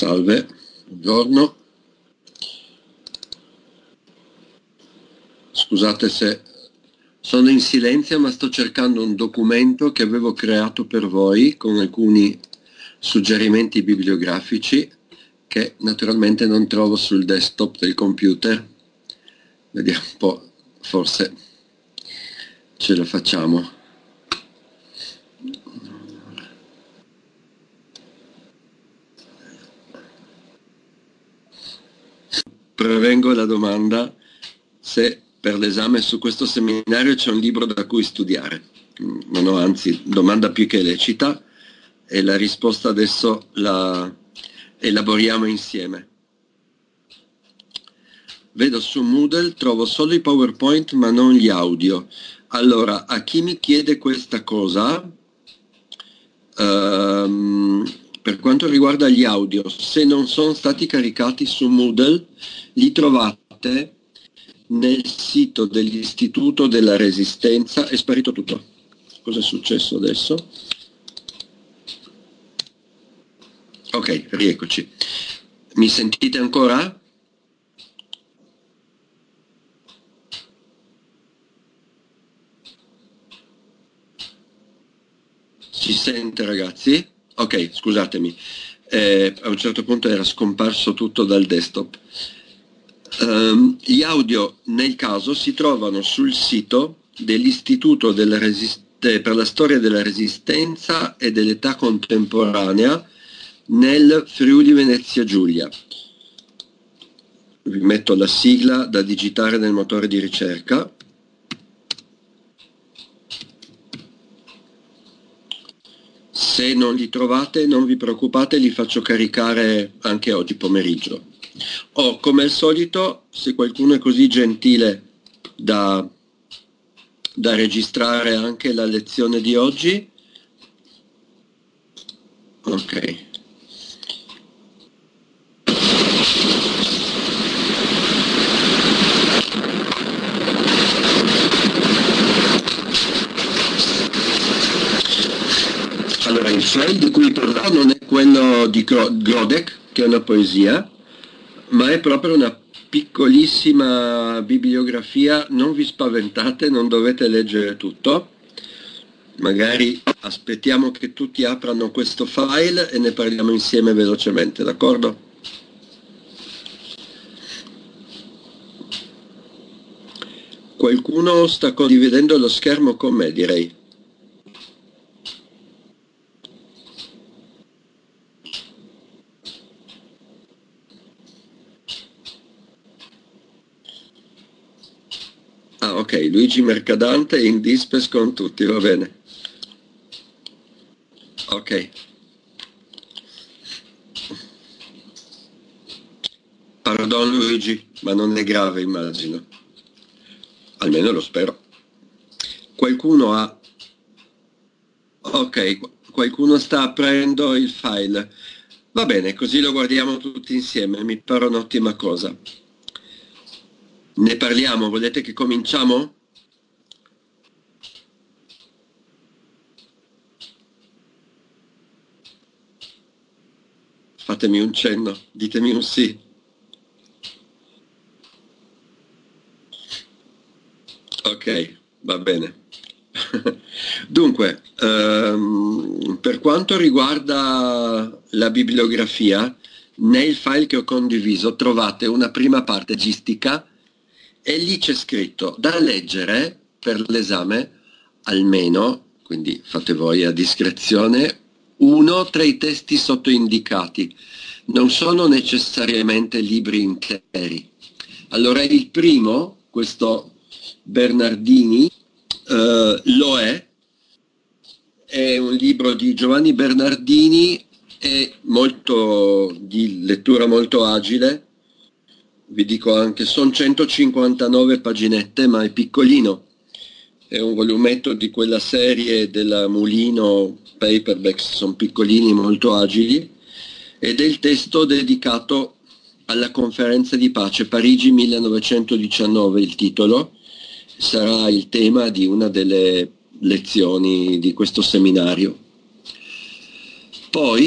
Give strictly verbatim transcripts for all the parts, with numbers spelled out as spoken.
Salve, buongiorno. Scusate se sono in silenzio, ma sto cercando un documento che avevo creato per voi con alcuni suggerimenti bibliografici che naturalmente non trovo sul desktop del computer. Vediamo un po', forse ce la facciamo. Prevengo la domanda se per l'esame su questo seminario c'è un libro da cui studiare. Non ho, anzi, domanda più che lecita, e la risposta adesso la elaboriamo insieme. Vedo su Moodle, trovo solo i PowerPoint ma non gli audio. Allora, a chi mi chiede questa cosa, um, per quanto riguarda gli audio, se non sono stati caricati su Moodle, li trovate nel sito dell'Istituto della Resistenza. È sparito tutto. Cosa è successo adesso? Ok, rieccoci. Mi sentite ancora? Si sente, ragazzi? Ok, scusatemi. Eh, a un certo punto era scomparso tutto dal desktop. Um, gli audio, nel caso, si trovano sul sito dell'Istituto della Resist- per la storia della Resistenza e dell'età contemporanea nel Friuli Venezia Giulia. Vi metto la sigla da digitare nel motore di ricerca. Se non li trovate, non vi preoccupate, li faccio caricare anche oggi pomeriggio. O, come al solito, se qualcuno è così gentile da, da registrare anche la lezione di oggi. Ok. Allora, il file di cui parlo non è quello di Grodek, che è una poesia, ma è proprio una piccolissima bibliografia. Non vi spaventate, non dovete leggere tutto. Magari aspettiamo che tutti aprano questo file e ne parliamo insieme velocemente, d'accordo? Qualcuno sta condividendo lo schermo con me, direi. Ah, ok, Luigi Mercadante in dispes con tutti, va bene. Ok. Pardon Luigi, ma non è grave, immagino. Almeno lo spero. Qualcuno ha... Ok, qualcuno sta aprendo il file. Va bene, così lo guardiamo tutti insieme, mi pare un'ottima cosa. Ne parliamo, volete che cominciamo? Fatemi un cenno, ditemi un sì. Ok, va bene. Dunque, ehm, per quanto riguarda la bibliografia, nel file che ho condiviso trovate una prima parte gistica e lì c'è scritto da leggere per l'esame almeno, quindi fate voi a discrezione, uno tra i testi sottoindicati. Non sono necessariamente libri interi. Allora il primo, questo Bernardini, eh, lo è, è un libro di Giovanni Bernardini, è molto, di lettura molto agile, vi dico anche, sono centocinquantanove paginette, ma è piccolino, è un volumetto di quella serie della Mulino Paperbacks, sono piccolini, molto agili, ed è il testo dedicato alla conferenza di pace, Parigi millenovecentodiciannove, il titolo, sarà il tema di una delle lezioni di questo seminario. Poi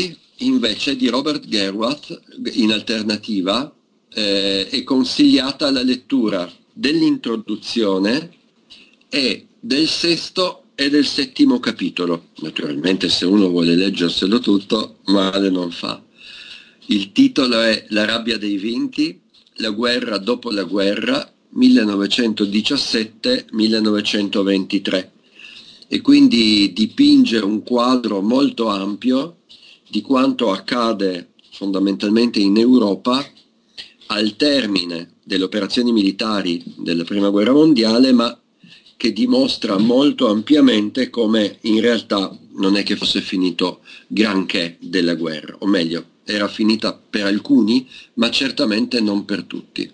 invece di Robert Gerwath, in alternativa, eh, è consigliata la lettura dell'introduzione e del sesto e del settimo capitolo. Naturalmente, se uno vuole leggerselo tutto, male non fa. Il titolo è La rabbia dei vinti, la guerra dopo la guerra, millenovecentodiciassette millenovecentoventitré, e quindi dipinge un quadro molto ampio di quanto accade fondamentalmente in Europa al termine delle operazioni militari della Prima Guerra Mondiale, ma che dimostra molto ampiamente come in realtà non è che fosse finito granché della guerra, o meglio, era finita per alcuni, ma certamente non per tutti.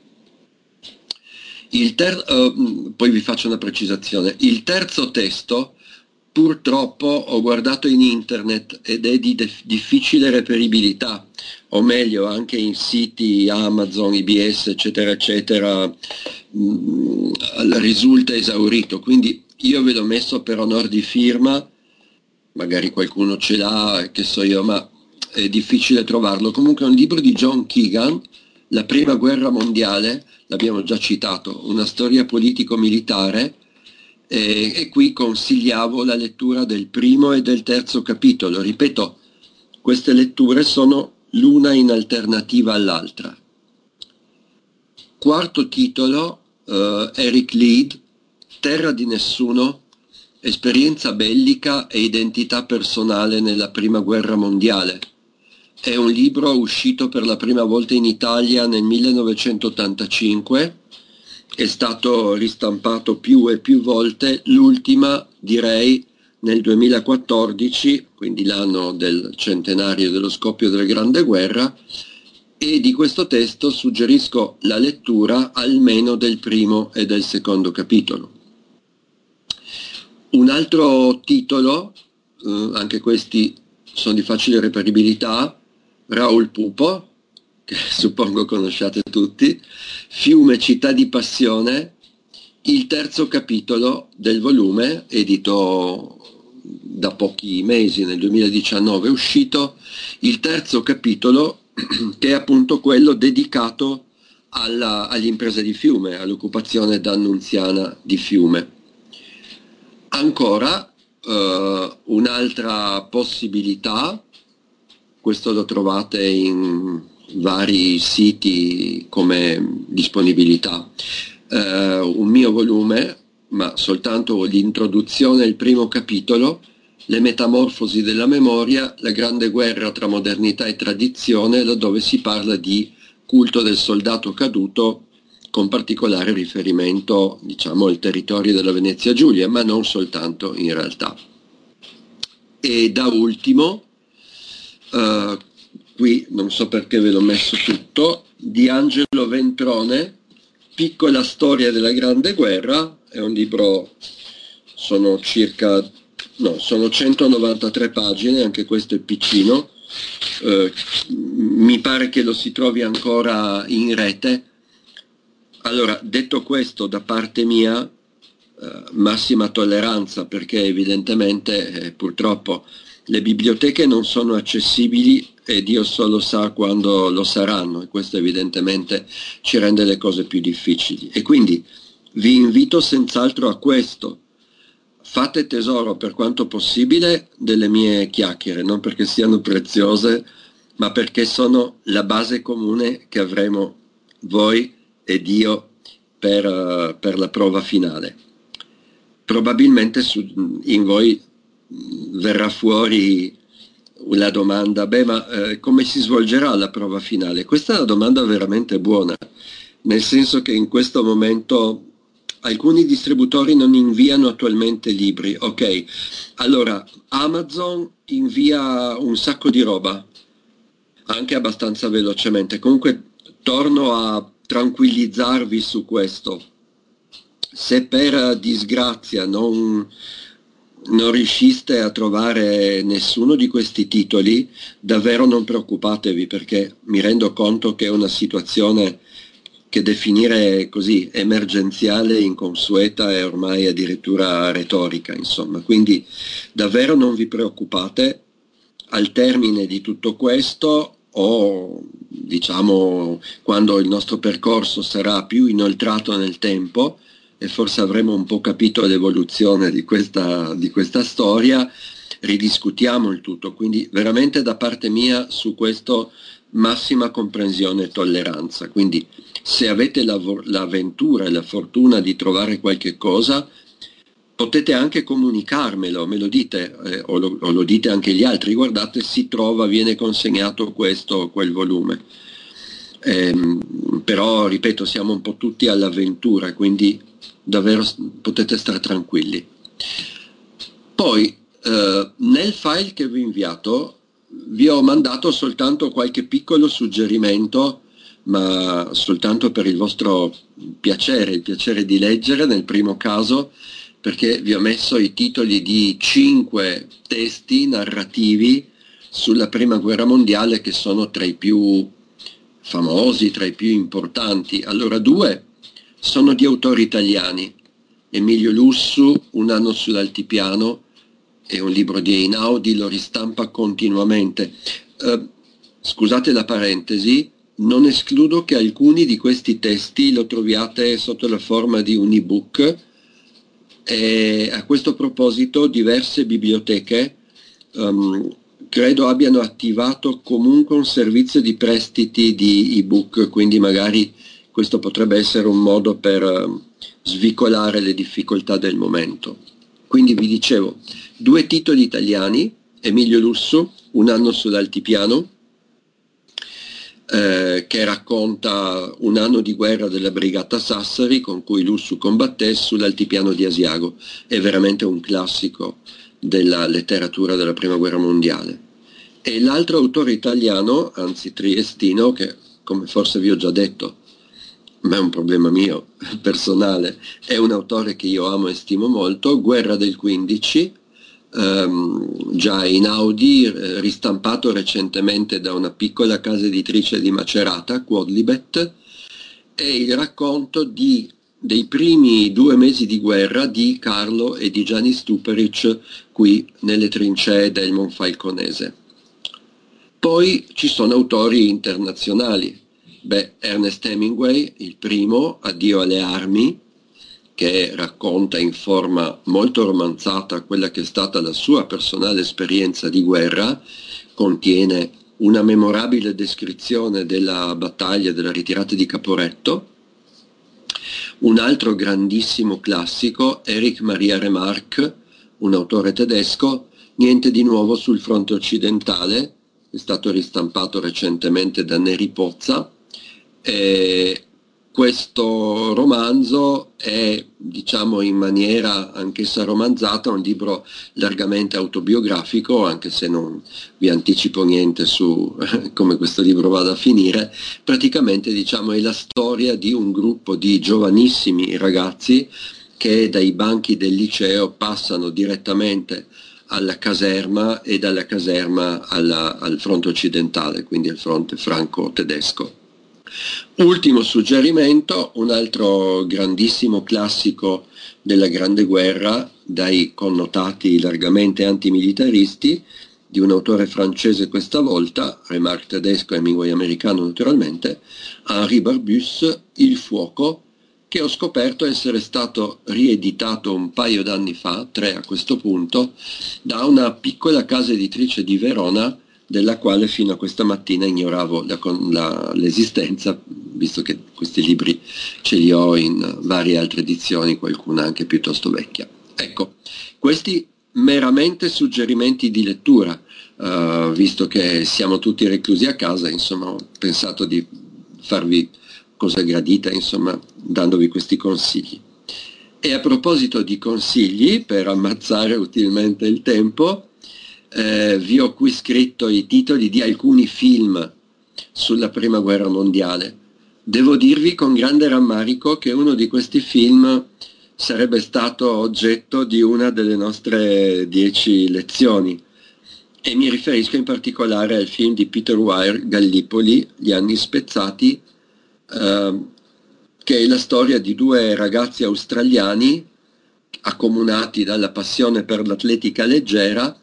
Il ter- uh, poi vi faccio una precisazione. Il terzo testo, purtroppo, ho guardato in internet ed è di def- difficile reperibilità, o meglio anche in siti Amazon, I B S, eccetera, eccetera, mh, risulta esaurito. Quindi io ve l'ho messo per onor di firma, magari qualcuno ce l'ha, che so io, ma è difficile trovarlo. Comunque è un libro di John Keegan, La Prima Guerra Mondiale, l'abbiamo già citato, una storia politico-militare, e, e qui consigliavo la lettura del primo e del terzo capitolo. Ripeto, queste letture sono l'una in alternativa all'altra. Quarto titolo, uh, Eric Lied, Terra di nessuno, esperienza bellica e identità personale nella Prima Guerra Mondiale. È un libro uscito per la prima volta in Italia nel millenovecentottantacinque, è stato ristampato più e più volte, l'ultima direi nel duemilaquattordici, quindi l'anno del centenario dello scoppio della Grande Guerra, e di questo testo suggerisco la lettura almeno del primo e del secondo capitolo. Un altro titolo, eh, anche questi sono di facile reperibilità, Raoul Pupo, che suppongo conosciate tutti, Fiume, città di passione, il terzo capitolo del volume, edito da pochi mesi, nel duemiladiciannove è uscito, il terzo capitolo, che è appunto quello dedicato alla, all'impresa di Fiume, all'occupazione d'Annunziana di Fiume. Ancora eh, un'altra possibilità, questo lo trovate in vari siti come disponibilità, eh, un mio volume, ma soltanto l'introduzione, il primo capitolo, Le metamorfosi della memoria, la grande guerra tra modernità e tradizione, laddove si parla di culto del soldato caduto, con particolare riferimento, diciamo, al territorio della Venezia Giulia, ma non soltanto in realtà. E da ultimo, uh, qui non so perché ve l'ho messo tutto, di Angelo Ventrone, Piccola storia della Grande Guerra, è un libro, sono circa, no, sono centonovantatré pagine, anche questo è piccino, uh, mi pare che lo si trovi ancora in rete. Allora, detto questo, da parte mia, eh, massima tolleranza, perché evidentemente eh, purtroppo le biblioteche non sono accessibili e Dio solo sa quando lo saranno, e questo evidentemente ci rende le cose più difficili. E quindi vi invito senz'altro a questo: fate tesoro per quanto possibile delle mie chiacchiere, non perché siano preziose, ma perché sono la base comune che avremo voi ed io per, uh, per la prova finale. Probabilmente su, in voi verrà fuori la domanda: beh, ma eh, come si svolgerà la prova finale? Questa è una domanda veramente buona, nel senso che in questo momento alcuni distributori non inviano attualmente libri. Ok, allora Amazon invia un sacco di roba, anche abbastanza velocemente. Comunque torno a tranquillizzarvi su questo: se per disgrazia non, non riusciste a trovare nessuno di questi titoli, davvero non preoccupatevi, perché mi rendo conto che è una situazione che definire così emergenziale, inconsueta e ormai addirittura retorica, insomma. Quindi davvero non vi preoccupate, al termine di tutto questo, o diciamo quando il nostro percorso sarà più inoltrato nel tempo e forse avremo un po' capito l'evoluzione di questa, di questa storia, ridiscutiamo il tutto. Quindi veramente da parte mia su questo massima comprensione e tolleranza. Quindi se avete l'avventura e la fortuna di trovare qualche cosa, potete anche comunicarmelo, me lo dite, eh, o, lo, o lo dite anche gli altri: guardate, si trova, viene consegnato questo o quel volume. Ehm, però, ripeto, siamo un po' tutti all'avventura, quindi davvero potete stare tranquilli. Poi, eh, nel file che vi ho inviato, vi ho mandato soltanto qualche piccolo suggerimento, ma soltanto per il vostro piacere, il piacere di leggere nel primo caso, perché vi ho messo i titoli di cinque testi narrativi sulla Prima Guerra Mondiale che sono tra i più famosi, tra i più importanti. Allora, due sono di autori italiani: Emilio Lussu, Un anno sull'altipiano, è un libro di Einaudi, lo ristampa continuamente. Eh, scusate la parentesi, non escludo che alcuni di questi testi lo troviate sotto la forma di un ebook, e a questo proposito diverse biblioteche um, credo abbiano attivato comunque un servizio di prestiti di ebook, quindi magari questo potrebbe essere un modo per uh, svicolare le difficoltà del momento. Quindi vi dicevo, due titoli italiani: Emilio Lussu, Un anno sull'altipiano, eh, che racconta un anno di guerra della brigata Sassari con cui Lussu combatté sull'altipiano di Asiago. È veramente un classico della letteratura della Prima Guerra Mondiale. E l'altro autore italiano, anzi triestino, che come forse vi ho già detto, ma è un problema mio personale, è un autore che io amo e stimo molto, Guerra del quindici, ehm, già Einaudi, eh, ristampato recentemente da una piccola casa editrice di Macerata, Quodlibet, è il racconto di, dei primi due mesi di guerra di Carlo e di Gianni Stuperic qui nelle trincee del Monfalconese. Poi ci sono autori internazionali. Beh, Ernest Hemingway, il primo, Addio alle armi, che racconta in forma molto romanzata quella che è stata la sua personale esperienza di guerra, contiene una memorabile descrizione della battaglia, della ritirata di Caporetto. Un altro grandissimo classico, Erich Maria Remarque, un autore tedesco, Niente di nuovo sul fronte occidentale, è stato ristampato recentemente da Neri Pozza. E questo romanzo è, diciamo, in maniera anch'essa romanzata, un libro largamente autobiografico, anche se non vi anticipo niente su come questo libro vada a finire. Praticamente, diciamo, è la storia di un gruppo di giovanissimi ragazzi che dai banchi del liceo passano direttamente alla caserma e dalla caserma alla, al fronte occidentale, quindi al fronte franco-tedesco. Ultimo suggerimento, un altro grandissimo classico della Grande Guerra, dai connotati largamente antimilitaristi, di un autore francese questa volta, Remarque tedesco e Hemingway americano naturalmente, Henri Barbusse, Il fuoco, che ho scoperto essere stato rieditato un paio d'anni fa, tre a questo punto, da una piccola casa editrice di Verona, della quale fino a questa mattina ignoravo la, la, l'esistenza, visto che questi libri ce li ho in varie altre edizioni, qualcuna anche piuttosto vecchia. Ecco, questi meramente suggerimenti di lettura, uh, visto che siamo tutti reclusi a casa, insomma, ho pensato di farvi cosa gradita, insomma, dandovi questi consigli. E a proposito di consigli, per ammazzare utilmente il tempo, eh, vi ho qui scritto i titoli di alcuni film sulla Prima Guerra Mondiale. Devo dirvi con grande rammarico che uno di questi film sarebbe stato oggetto di una delle nostre dieci lezioni, e mi riferisco in particolare al film di Peter Weir, Gallipoli, Gli anni spezzati, Uh, che è la storia di due ragazzi australiani accomunati dalla passione per l'atletica leggera,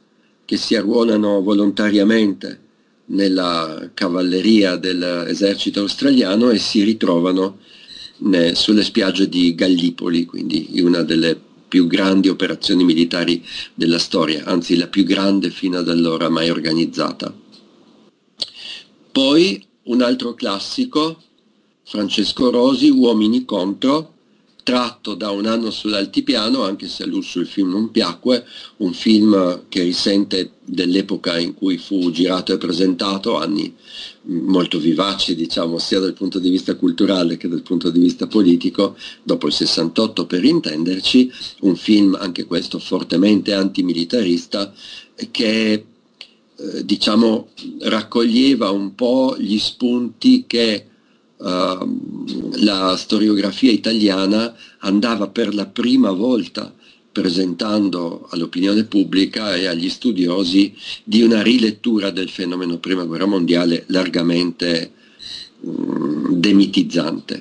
che si arruolano volontariamente nella cavalleria dell'esercito australiano e si ritrovano ne, sulle spiagge di Gallipoli, quindi una delle più grandi operazioni militari della storia, anzi la più grande fino ad allora mai organizzata. Poi un altro classico, Francesco Rosi, Uomini contro, tratto da Un anno sull'altipiano, anche se a Lusso il film non piacque, un film che risente dell'epoca in cui fu girato e presentato, anni molto vivaci, diciamo, sia dal punto di vista culturale che dal punto di vista politico, dopo il sessantotto per intenderci, un film anche questo fortemente antimilitarista che eh, diciamo raccoglieva un po' gli spunti che Uh, la storiografia italiana andava per la prima volta presentando all'opinione pubblica e agli studiosi di una rilettura del fenomeno Prima Guerra Mondiale largamente um, demitizzante.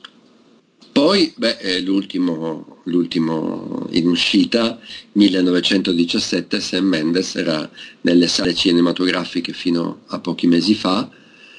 Poi, beh, l'ultimo, l'ultimo in uscita, millenovecentodiciassette, Sam Mendes era nelle sale cinematografiche fino a pochi mesi fa.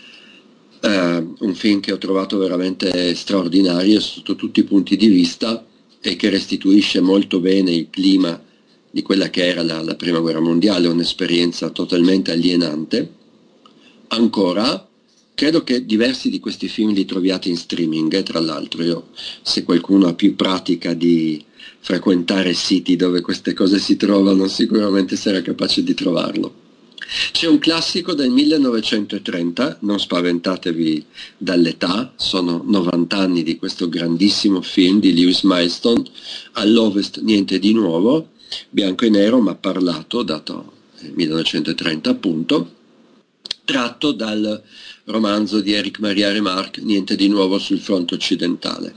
Uh, un film che ho trovato veramente straordinario sotto tutti i punti di vista e che restituisce molto bene il clima di quella che era la, la Prima Guerra Mondiale, un'esperienza totalmente alienante. Ancora, credo che diversi di questi film li troviate in streaming, eh, tra l'altro. Io, se qualcuno ha più pratica di frequentare siti dove queste cose si trovano, sicuramente sarà capace di trovarlo. C'è un classico del millenovecentotrenta, non spaventatevi dall'età, sono novanta anni di questo grandissimo film di Lewis Milestone, All'Ovest niente di nuovo, bianco e nero ma parlato, dato nel millenovecentotrenta appunto, tratto dal romanzo di Éric Maria Remarque, Niente di nuovo sul fronte occidentale.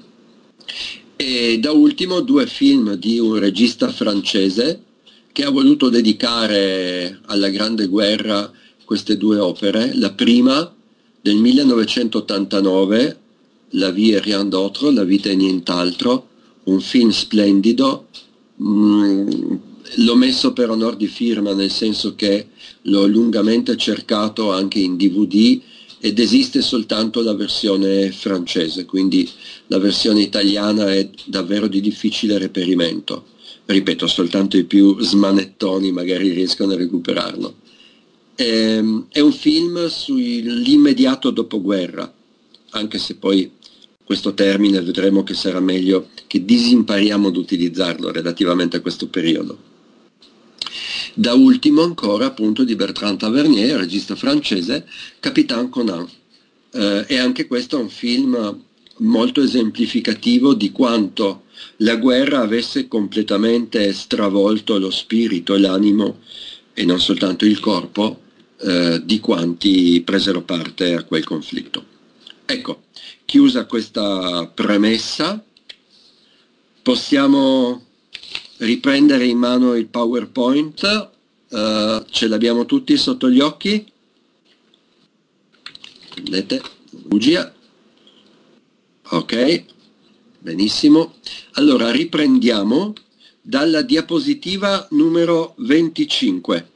E da ultimo due film di un regista francese che ha voluto dedicare alla Grande Guerra queste due opere. La prima del millenovecentottantanove, La vie et rien d'autre, La vita e nient'altro, un film splendido, mm, l'ho messo per onor di firma nel senso che l'ho lungamente cercato anche in D V D ed esiste soltanto la versione francese, quindi la versione italiana è davvero di difficile reperimento. Ripeto, soltanto i più smanettoni magari riescono a recuperarlo. È, è un film sull'immediato dopoguerra, anche se poi questo termine vedremo che sarà meglio che disimpariamo ad utilizzarlo relativamente a questo periodo. Da ultimo ancora, appunto, di Bertrand Tavernier, regista francese, Capitan Conan. Eh, e anche questo è un film molto esemplificativo di quanto la guerra avesse completamente stravolto lo spirito e l'animo, e non soltanto il corpo, eh, di quanti presero parte a quel conflitto. Ecco, chiusa questa premessa, possiamo riprendere in mano il PowerPoint, eh, ce l'abbiamo tutti sotto gli occhi? Vedete? Bugia. Ok. Benissimo, allora riprendiamo dalla diapositiva numero venticinque.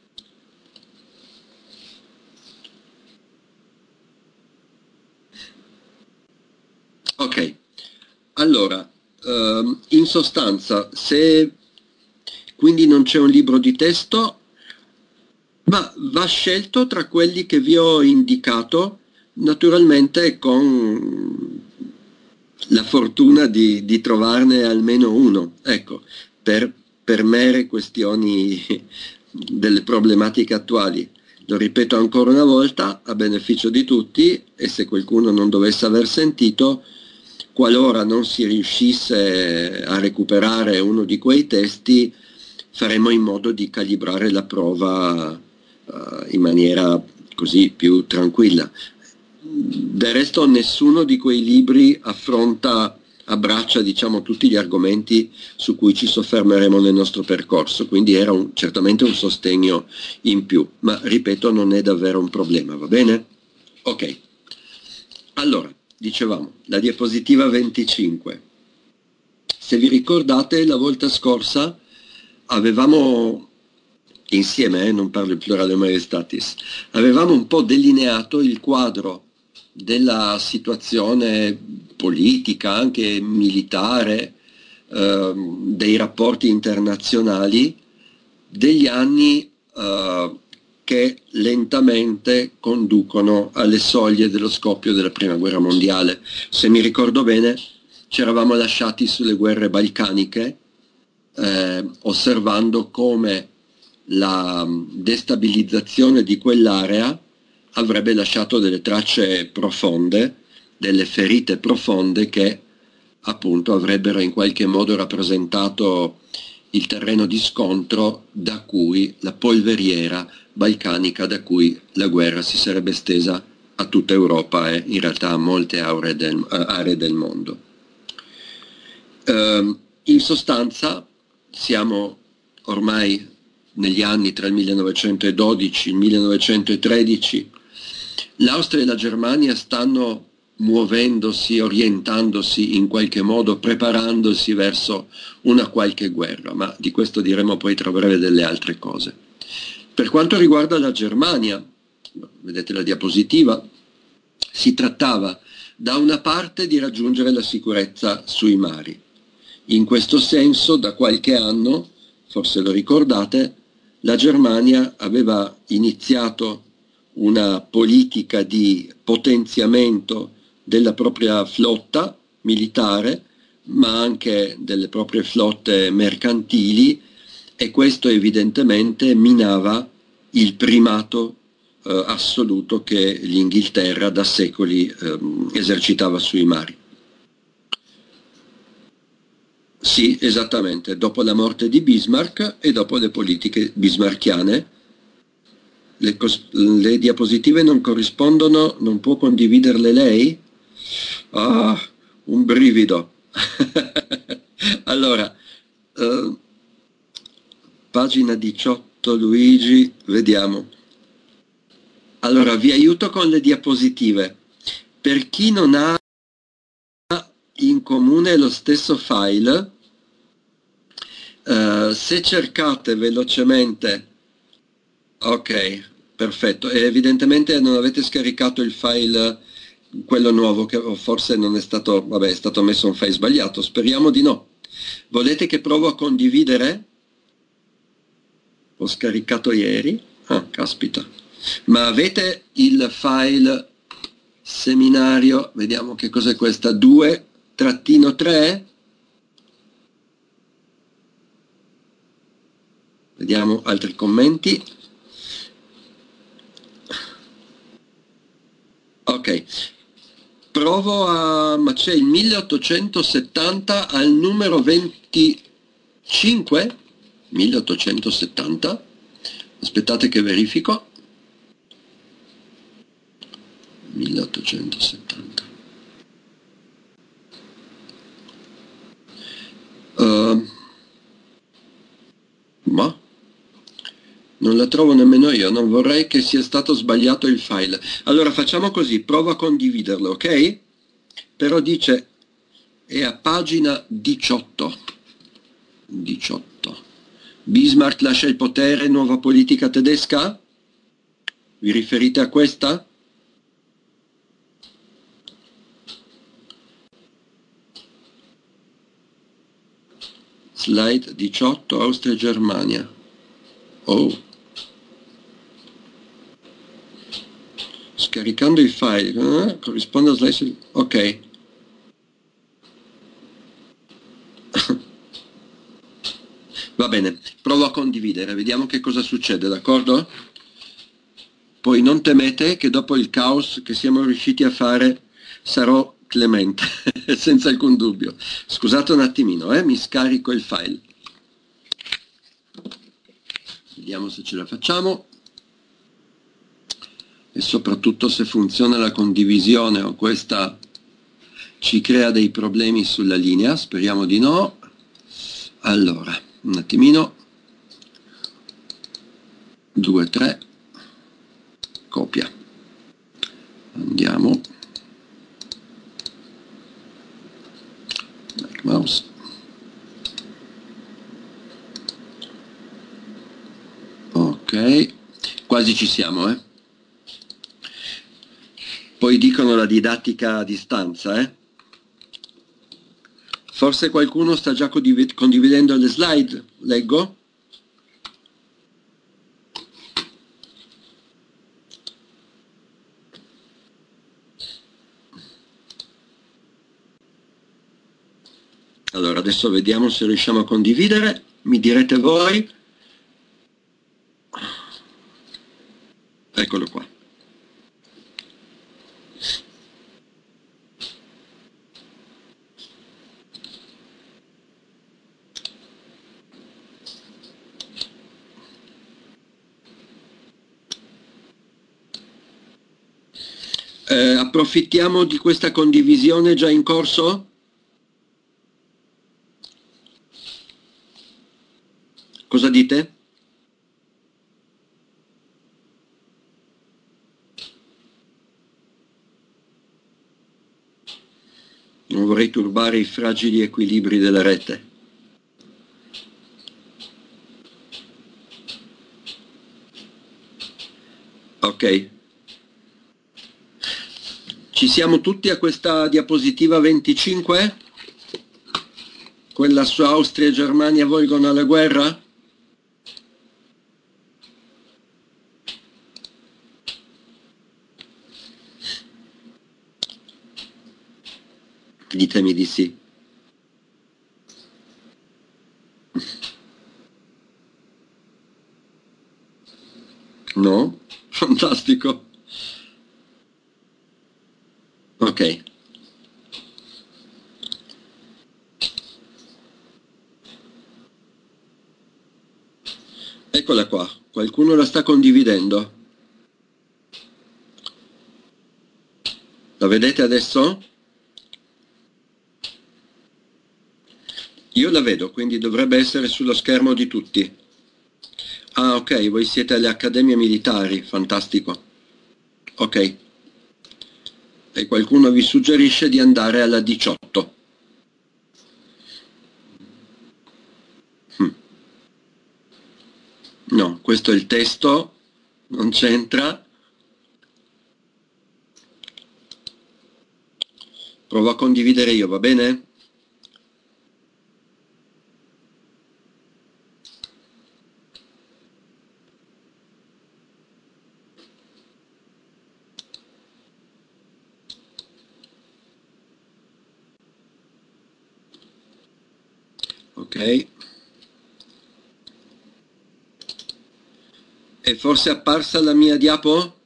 Ok, allora, ehm, in sostanza, se quindi non c'è un libro di testo, ma va scelto tra quelli che vi ho indicato, naturalmente con la fortuna di, di trovarne almeno uno, ecco, per, per mere questioni delle problematiche attuali. Lo ripeto ancora una volta, a beneficio di tutti, e se qualcuno non dovesse aver sentito, qualora non si riuscisse a recuperare uno di quei testi, faremo in modo di calibrare la prova uh, in maniera così più tranquilla. Del resto nessuno di quei libri affronta, abbraccia diciamo tutti gli argomenti su cui ci soffermeremo nel nostro percorso, quindi era un, certamente un sostegno in più, ma ripeto non è davvero un problema, va bene? Ok, allora, dicevamo, la diapositiva venticinque. Se vi ricordate, la volta scorsa avevamo insieme, eh, non parlo in plurale majestatis, avevamo un po' delineato il quadro della situazione politica, anche militare, ehm, dei rapporti internazionali degli anni eh, che lentamente conducono alle soglie dello scoppio della Prima Guerra Mondiale. Se mi ricordo bene, ci eravamo lasciati sulle guerre balcaniche, eh, osservando come la destabilizzazione di quell'area avrebbe lasciato delle tracce profonde, delle ferite profonde che appunto avrebbero in qualche modo rappresentato il terreno di scontro da cui la polveriera balcanica, da cui la guerra si sarebbe estesa a tutta Europa e in realtà a molte aree del, aree del mondo. Uh, in sostanza siamo ormai negli anni tra il millenovecentododici e il millenovecentotredici, l'Austria e la Germania stanno muovendosi, orientandosi in qualche modo, preparandosi verso una qualche guerra, ma di questo diremo poi tra breve delle altre cose. Per quanto riguarda la Germania, vedete la diapositiva, si trattava da una parte di raggiungere la sicurezza sui mari. In questo senso, da qualche anno, forse lo ricordate, la Germania aveva iniziato una politica di potenziamento della propria flotta militare, ma anche delle proprie flotte mercantili, e questo evidentemente minava il primato eh, assoluto che l'Inghilterra da secoli eh, esercitava sui mari. Sì, esattamente, dopo la morte di Bismarck e dopo le politiche bismarcchiane. Le, le diapositive non corrispondono, non può condividerle lei? Ah, un brivido. Allora, eh, pagina diciotto, Luigi, vediamo. Allora, vi aiuto con le diapositive. Per chi non ha in comune lo stesso file, eh, se cercate velocemente, ok, perfetto, e evidentemente non avete scaricato il file, quello nuovo, che forse non è stato, vabbè, è stato messo un file sbagliato, speriamo di no. Volete che provo a condividere? Ho scaricato ieri, ah, caspita, ma avete il file seminario, vediamo che cos'è questa, due trattino tre? Vediamo altri commenti. Ok, provo a... ma c'è il milleottocentosettanta al numero venticinque? milleottocentosettanta? Aspettate che verifico. milleottocentosettanta. Uh, ma non la trovo nemmeno io, non vorrei che sia stato sbagliato il file. Allora facciamo così, provo a condividerlo, ok? Però dice è a pagina diciotto. diciotto. Bismarck lascia il potere, nuova politica tedesca? Vi riferite a questa? Slide diciotto, Austria e Germania. Oh. Scaricando i file, eh, corrisponde a slide, ok. Va bene, provo a condividere, vediamo che cosa succede, d'accordo? Poi non temete che dopo il caos che siamo riusciti a fare sarò clemente, senza alcun dubbio. Scusate un attimino, eh, mi scarico il file. Vediamo se ce la facciamo. E soprattutto se funziona la condivisione o questa ci crea dei problemi sulla linea, speriamo di no. Allora, un attimino. due, tre. Copia. Andiamo. Back mouse. Ok, quasi ci siamo, eh. Poi dicono la didattica a distanza, eh. Forse qualcuno sta già condiv- condividendo le slide, leggo? Allora, adesso vediamo se riusciamo a condividere, mi direte voi. Eccolo qua. Eh, approfittiamo di questa condivisione già in corso? Cosa dite? Non vorrei turbare i fragili equilibri della rete. Ok. Ci siamo tutti a questa diapositiva venticinque? Quella su Austria e Germania volgono alla guerra? Ditemi di sì. No? Fantastico. Ok. Eccola qua. Qualcuno la sta condividendo? La vedete adesso? Io la vedo, quindi dovrebbe essere sullo schermo di tutti. Ah, ok, voi siete alle accademie militari, fantastico. Ok. E qualcuno vi suggerisce di andare alla diciotto. Hm. No, questo è il testo, non c'entra. Provo a condividere io, va bene? Ok. È forse apparsa la mia diapo?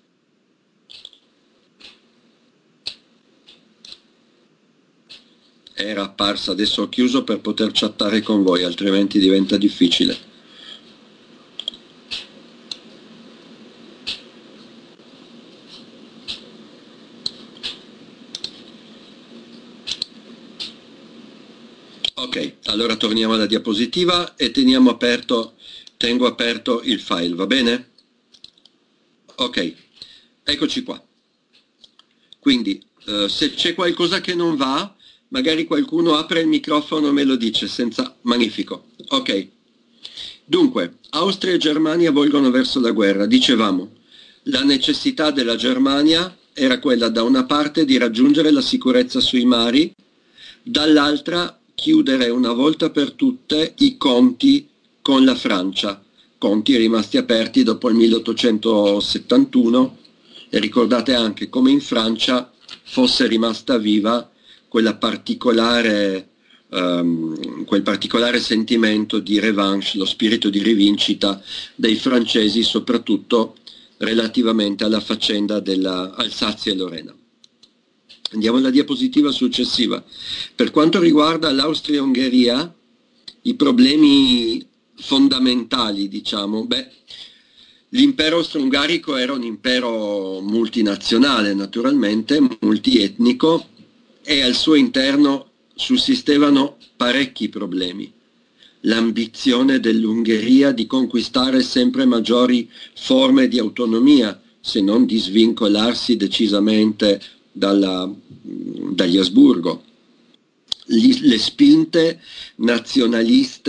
Era apparsa, adesso ho chiuso per poter chattare con voi, altrimenti diventa difficile. Ok, allora torniamo alla diapositiva e teniamo aperto, tengo aperto il file, va bene? Ok, eccoci qua. Quindi, eh, se c'è qualcosa che non va, magari qualcuno apre il microfono e me lo dice, senza... Magnifico. Ok. Dunque, Austria e Germania volgono verso la guerra. Dicevamo, la necessità della Germania era quella da una parte di raggiungere la sicurezza sui mari, dall'altra chiudere una volta per tutte i conti con la Francia, conti rimasti aperti dopo il milleottocentosettantuno, e ricordate anche come in Francia fosse rimasta viva quella particolare, um, quel particolare sentimento di revanche, lo spirito di rivincita dei francesi, soprattutto relativamente alla faccenda della Alsazia e Lorena. Andiamo alla diapositiva successiva. Per quanto riguarda l'Austria-Ungheria, i problemi fondamentali, diciamo, beh, l'impero austro-ungarico era un impero multinazionale, naturalmente, multietnico, e al suo interno sussistevano parecchi problemi. L'ambizione dell'Ungheria di conquistare sempre maggiori forme di autonomia, se non di svincolarsi decisamente dalla, dagli Asburgo. Le spinte nazionaliste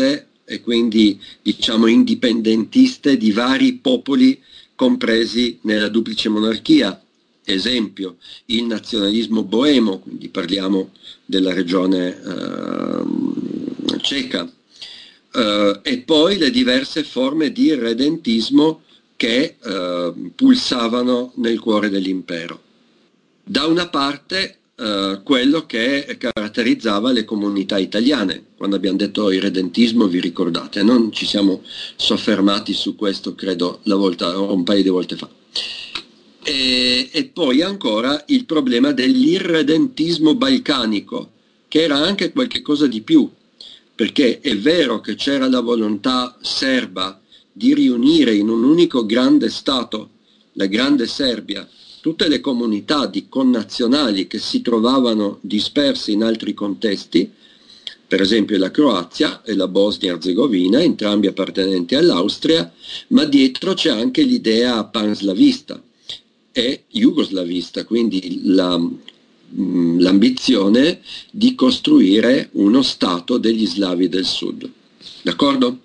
e quindi diciamo indipendentiste di vari popoli compresi nella duplice monarchia. Esempio, il nazionalismo boemo, quindi parliamo della regione eh, ceca, eh, e poi le diverse forme di redentismo che eh, pulsavano nel cuore dell'impero. Da una parte eh, quello che caratterizzava le comunità italiane. Quando abbiamo detto il redentismo, vi ricordate, non ci siamo soffermati su questo, credo, la volta, un paio di volte fa. E, e poi ancora il problema dell'irredentismo balcanico, che era anche qualche cosa di più, perché è vero che c'era la volontà serba di riunire in un unico grande Stato, la Grande Serbia, tutte le comunità di connazionali che si trovavano disperse in altri contesti, per esempio la Croazia e la Bosnia-Herzegovina, entrambi appartenenti all'Austria, ma dietro c'è anche l'idea panslavista e jugoslavista, quindi la, l'ambizione di costruire uno Stato degli slavi del sud. D'accordo?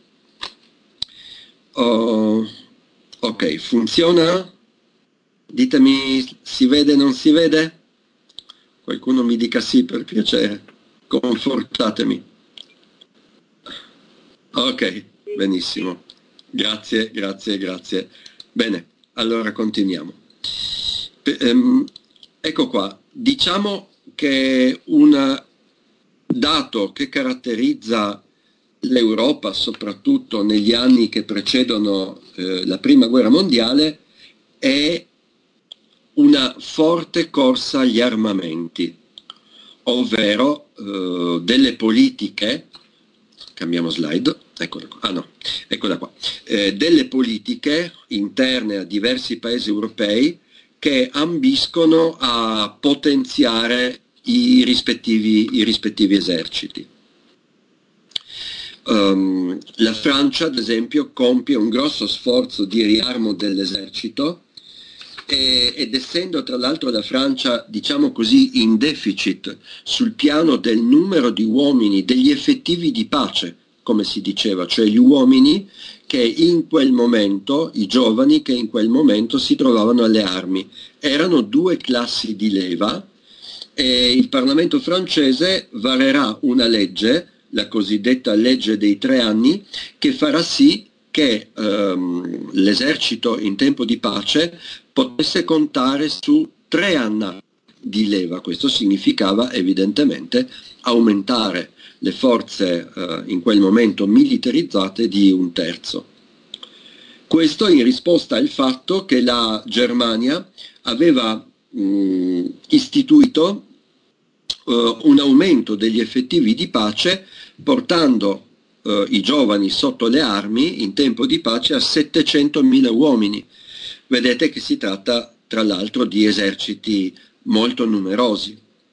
Oh, ok, funziona? Ditemi, si vede o non si vede? Qualcuno mi dica sì, per piacere, confortatemi. Ok, benissimo. Grazie, grazie, grazie. Bene, allora continuiamo. Ehm, ecco qua, diciamo che un dato che caratterizza l'Europa, soprattutto negli anni che precedono eh, la Prima Guerra Mondiale, è una forte corsa agli armamenti, ovvero eh, delle politiche, cambiamo slide, eccola qua, ah no, eccola qua, eh, delle politiche interne a diversi paesi europei che ambiscono a potenziare i rispettivi, i rispettivi eserciti. Um, la Francia, ad esempio, compie un grosso sforzo di riarmo dell'esercito e, ed essendo tra l'altro la Francia, diciamo così, in deficit sul piano del numero di uomini, degli effettivi di pace, come si diceva, cioè gli uomini che in quel momento, i giovani che in quel momento si trovavano alle armi. Erano due classi di leva e il Parlamento francese varerà una legge, la cosiddetta legge dei tre anni, che farà sì che ehm, l'esercito in tempo di pace potesse contare su tre anni di leva. Questo significava evidentemente aumentare le forze eh, in quel momento militarizzate di un terzo. Questo in risposta al fatto che la Germania aveva mh, istituito uh, un aumento degli effettivi di pace, portando uh, i giovani sotto le armi in tempo di pace a settecentomila uomini. Vedete che si tratta tra l'altro di eserciti molto numerosi.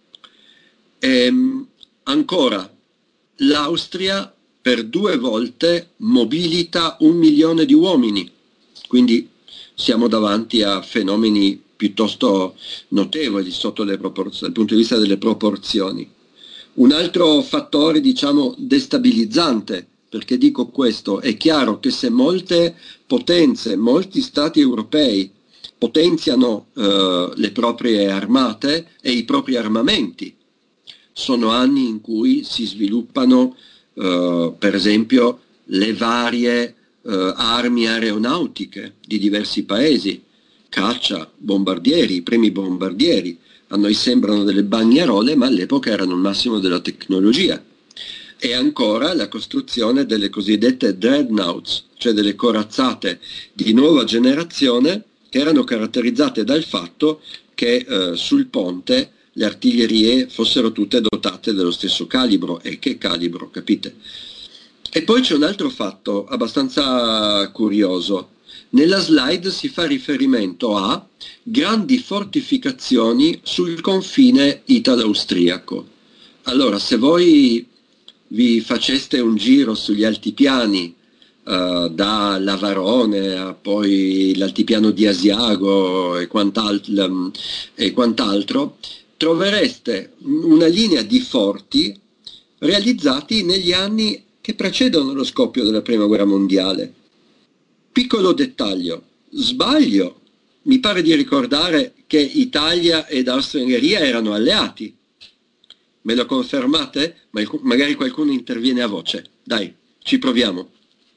Ehm, ancora, l'Austria per due volte mobilita un milione di uomini, quindi siamo davanti a fenomeni piuttosto notevoli sotto le proporzioni, dal punto di vista delle proporzioni. Un altro fattore, diciamo, destabilizzante, perché dico questo, è chiaro che se molte potenze, molti stati europei potenziano eh, le proprie armate e i propri armamenti, sono anni in cui si sviluppano Uh, per esempio le varie uh, armi aeronautiche di diversi paesi, caccia, bombardieri, i primi bombardieri, a noi sembrano delle bagnarole ma all'epoca erano il massimo della tecnologia. E ancora la costruzione delle cosiddette dreadnoughts, cioè delle corazzate di nuova generazione che erano caratterizzate dal fatto che uh, sul ponte le artiglierie fossero tutte dotate dello stesso calibro. E che calibro, capite? E poi c'è un altro fatto abbastanza curioso. Nella slide si fa riferimento a grandi fortificazioni sul confine italo-austriaco. Allora, se voi vi faceste un giro sugli altipiani, Uh, da Lavarone a poi l'altipiano di Asiago e, quant'alt- e quant'altro, trovereste una linea di forti realizzati negli anni che precedono lo scoppio della Prima Guerra Mondiale. Piccolo dettaglio, sbaglio, mi pare di ricordare che Italia ed Austria-Ungheria erano alleati. Me lo confermate? Magari qualcuno interviene a voce. Dai, ci proviamo.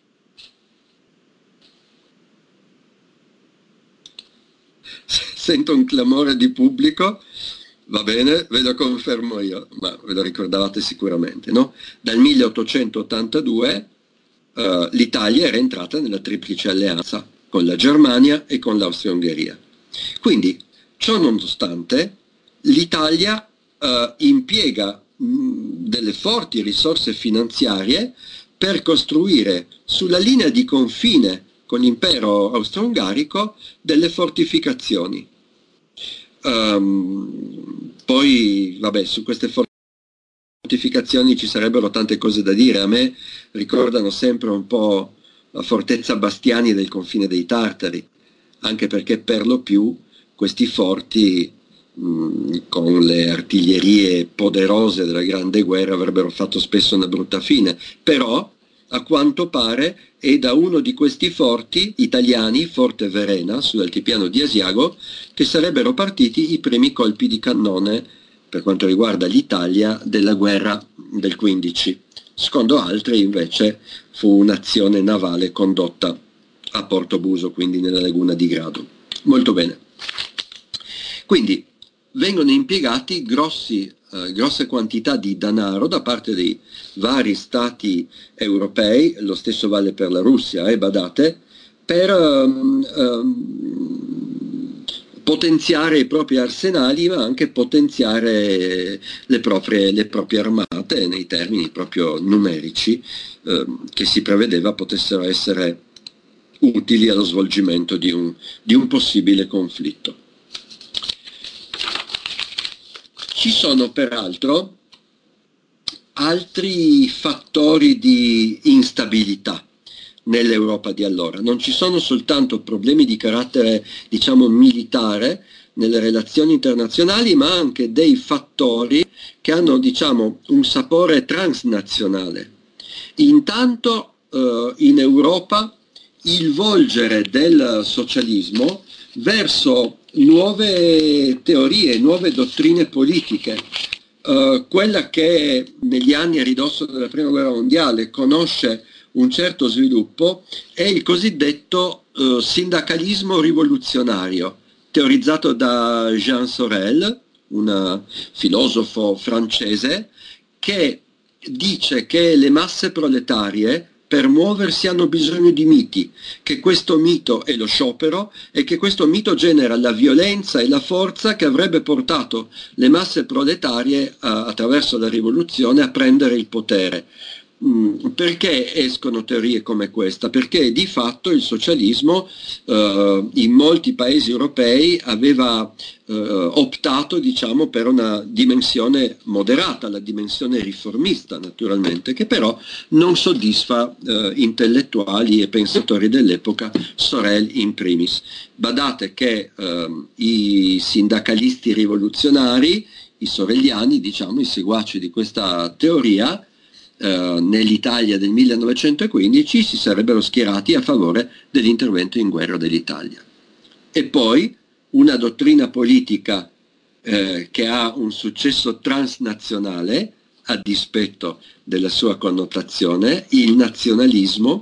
Sento un clamore di pubblico. Va bene, ve lo confermo io, ma ve lo ricordavate sicuramente, no? Dal milleottocentottantadue uh, l'Italia era entrata nella triplice alleanza con la Germania e con l'Austria-Ungheria. Quindi, ciò nonostante, l'Italia uh, impiega mh, delle forti risorse finanziarie per costruire sulla linea di confine con l'impero austro-ungarico delle fortificazioni. Um, poi, vabbè, su queste fortificazioni ci sarebbero tante cose da dire. A me ricordano sempre un po' la fortezza Bastiani del confine dei Tartari, anche perché per lo più questi forti, mh, con le artiglierie poderose della Grande Guerra, avrebbero fatto spesso una brutta fine. Però, a quanto pare, è da uno di questi forti italiani, Forte Verena, sull'altipiano di Asiago, che sarebbero partiti i primi colpi di cannone per quanto riguarda l'Italia della guerra del quindici. Secondo altri, invece, fu un'azione navale condotta a Portobuso, quindi nella laguna di Grado. Molto bene. Quindi vengono impiegati grossi Uh, grosse quantità di denaro da parte dei vari stati europei, lo stesso vale per la Russia, eh, badate, per um, um, potenziare i propri arsenali, ma anche potenziare le proprie, le proprie armate nei termini proprio numerici uh, che si prevedeva potessero essere utili allo svolgimento di un, di un possibile conflitto. Ci sono peraltro altri fattori di instabilità nell'Europa di allora. Non ci sono soltanto problemi di carattere, diciamo, militare nelle relazioni internazionali, ma anche dei fattori che hanno, diciamo, un sapore transnazionale. Intanto eh, in Europa il volgere del socialismo verso nuove teorie, nuove dottrine politiche. Uh, quella che negli anni a ridosso della Prima Guerra Mondiale conosce un certo sviluppo è il cosiddetto uh, sindacalismo rivoluzionario, teorizzato da Jean Sorel, un filosofo francese, che dice che le masse proletarie per muoversi hanno bisogno di miti, che questo mito è lo sciopero e che questo mito genera la violenza e la forza che avrebbe portato le masse proletarie a, attraverso la rivoluzione a prendere il potere. Mm, perché escono teorie come questa? Perché di fatto il socialismo eh, in molti paesi europei aveva eh, optato, diciamo, per una dimensione moderata, la dimensione riformista naturalmente, che però non soddisfa eh, intellettuali e pensatori dell'epoca, Sorel in primis. Badate che eh, i sindacalisti rivoluzionari, i sorelliani, diciamo, i seguaci di questa teoria, Uh, nell'Italia del millenovecentoquindici si sarebbero schierati a favore dell'intervento in guerra dell'Italia. E poi una dottrina politica eh, che ha un successo transnazionale a dispetto della sua connotazione, il nazionalismo,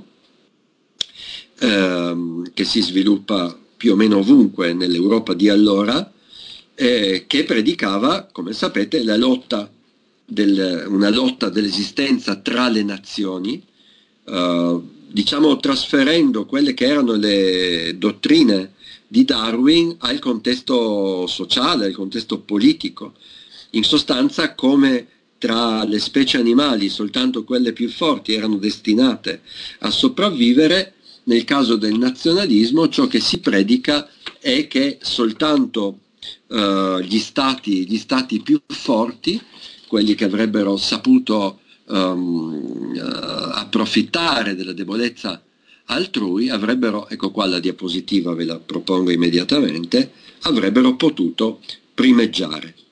ehm, che si sviluppa più o meno ovunque nell'Europa di allora, eh, che predicava, come sapete, la lotta Del, una lotta dell'esistenza tra le nazioni, uh, diciamo trasferendo quelle che erano le dottrine di Darwin al contesto sociale, al contesto politico. In sostanza, come tra le specie animali soltanto quelle più forti erano destinate a sopravvivere, nel caso del nazionalismo ciò che si predica è che soltanto uh, gli stati, gli stati più forti, quelli che avrebbero saputo um, uh, approfittare della debolezza altrui, avrebbero, ecco qua la diapositiva, ve la propongo immediatamente, avrebbero potuto primeggiare.